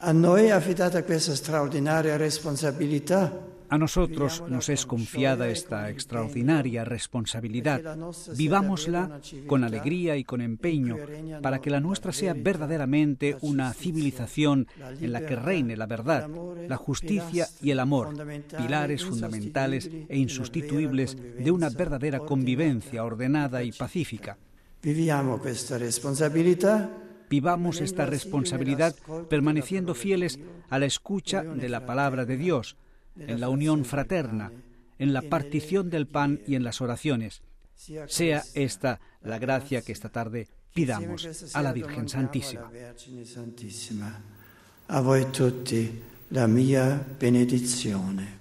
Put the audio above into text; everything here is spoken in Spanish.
A noi è affidata questa straordinaria responsabilità. A nosotros nos es confiada esta extraordinaria responsabilidad. Vivámosla con alegría y con empeño para que la nuestra sea verdaderamente una civilización en la que reine la verdad, la justicia y el amor, pilares fundamentales e insustituibles de una verdadera convivencia ordenada y pacífica. Vivamos esta responsabilidad permaneciendo fieles a la escucha de la palabra de Dios, en la unión fraterna, en la partición del pan y en las oraciones. Sea esta la gracia que esta tarde pidamos a la Virgen Santísima. A voi tutti la mia benedizione.